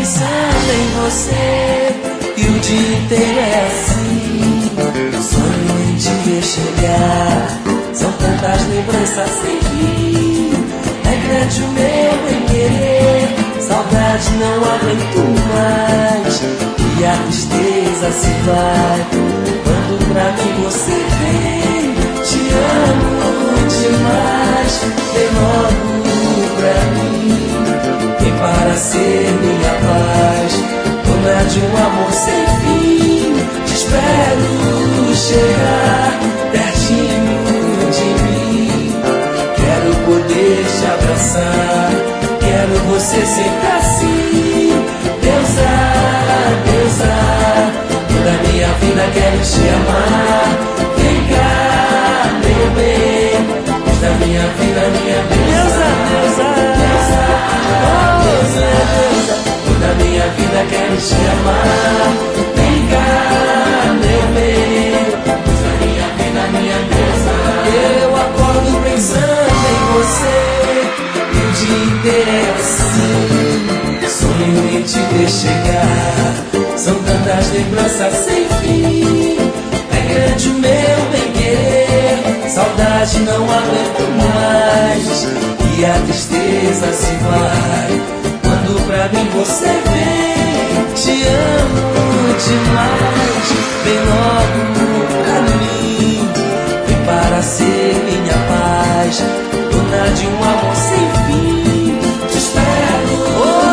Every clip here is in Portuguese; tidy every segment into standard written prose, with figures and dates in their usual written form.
pensando em você e o dia inteiro é assim. Sonho em te ver chegar, são tantas lembranças sem fim. É grande o meu bem-querer, saudade não aguento mais. E a tristeza se vai quando pra mim você vem. Te amo demais, vem logo pra mim. Vem para ser minha paz, dona de um amor sem fim. Te espero chegar pertinho de mim. Quero poder te abraçar, quero você sempre assim. Deusa, deusa, toda minha vida quero te amar. Vem cá, meu bem, da minha vida, minha deusa, deusa, deusa, oh, deusa, deusa, toda minha vida quero te amar. Vem cá, meu bem, da minha vida, minha deusa. Eu acordo pensando em você e o dia inteiro é assim. Sonho em te ver chegar, são tantas lembranças sem fim. É grande o meu bem-querer, saudade não aguento mais. E a tristeza se vai quando pra mim você vem. Te amo demais, vem logo pra mim. Vem para ser minha paz, dona de um amor sem fim. Te espero,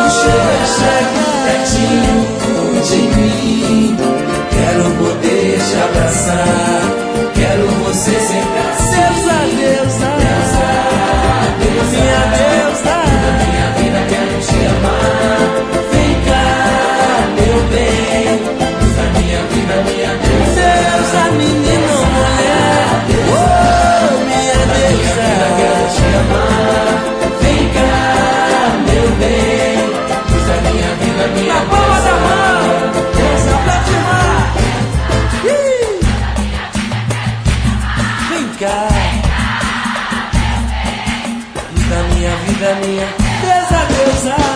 chega pertinho de mim. Quero poder te abraçar, quero você sempre assim. Deusa, deusa, deusa, minha deusa, toda minha vida quero te amar. Vem cá, meu bem, da minha vida, minha deusa. Deusa, menino, mulher, oh, minha deusa, minha vida quero te amar. Vem cá, meu bem, da minha vida, minha deusa. Na palma da mão, deusa pra te amar. Vem cá, da minha vida, minha deusa, deusa.